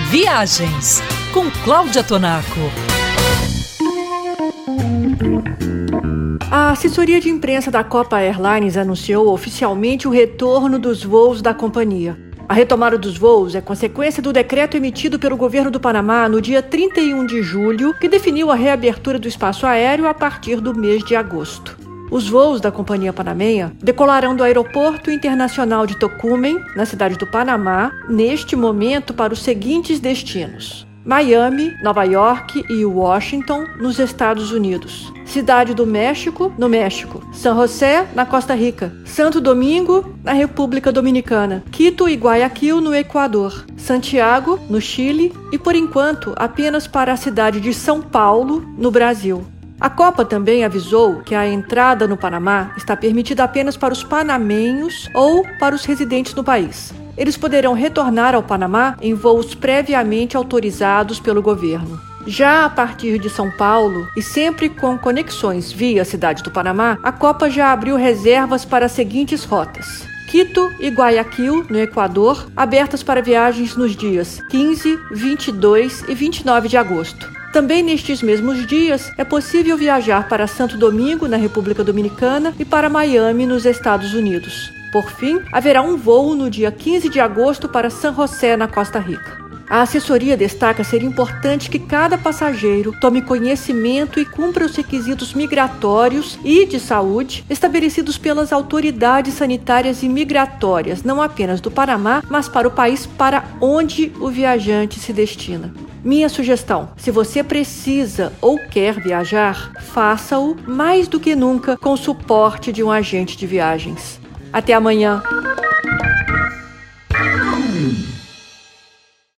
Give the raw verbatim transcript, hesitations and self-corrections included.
Viagens com Cláudia Tonaco. A assessoria de imprensa da Copa Airlines anunciou oficialmente o retorno dos voos da companhia. A retomada dos voos é consequência do decreto emitido pelo governo do Panamá no dia trinta e um de julho, que definiu a reabertura do espaço aéreo a partir do mês de agosto. Os voos da Companhia Panamenha decolarão do Aeroporto Internacional de Tocumen, na cidade do Panamá, neste momento para os seguintes destinos: Miami, Nova York e Washington, nos Estados Unidos; Cidade do México, no México; San José, na Costa Rica; Santo Domingo, na República Dominicana; Quito e Guayaquil, no Equador; Santiago, no Chile e, por enquanto, apenas para a cidade de São Paulo, no Brasil. A Copa também avisou que a entrada no Panamá está permitida apenas para os panamenhos ou para os residentes no país. Eles poderão retornar ao Panamá em voos previamente autorizados pelo governo. Já a partir de São Paulo, e sempre com conexões via Cidade do Panamá, a Copa já abriu reservas para as seguintes rotas: Quito e Guayaquil, no Equador, abertas para viagens nos dias quinze, vinte e dois e vinte e nove de agosto. Também nestes mesmos dias, é possível viajar para Santo Domingo, na República Dominicana, e para Miami, nos Estados Unidos. Por fim, haverá um voo no dia quinze de agosto para San José, na Costa Rica. A assessoria destaca ser importante que cada passageiro tome conhecimento e cumpra os requisitos migratórios e de saúde estabelecidos pelas autoridades sanitárias e migratórias, não apenas do Panamá, mas para o país para onde o viajante se destina. Minha sugestão: se você precisa ou quer viajar, faça-o mais do que nunca com o suporte de um agente de viagens. Até amanhã!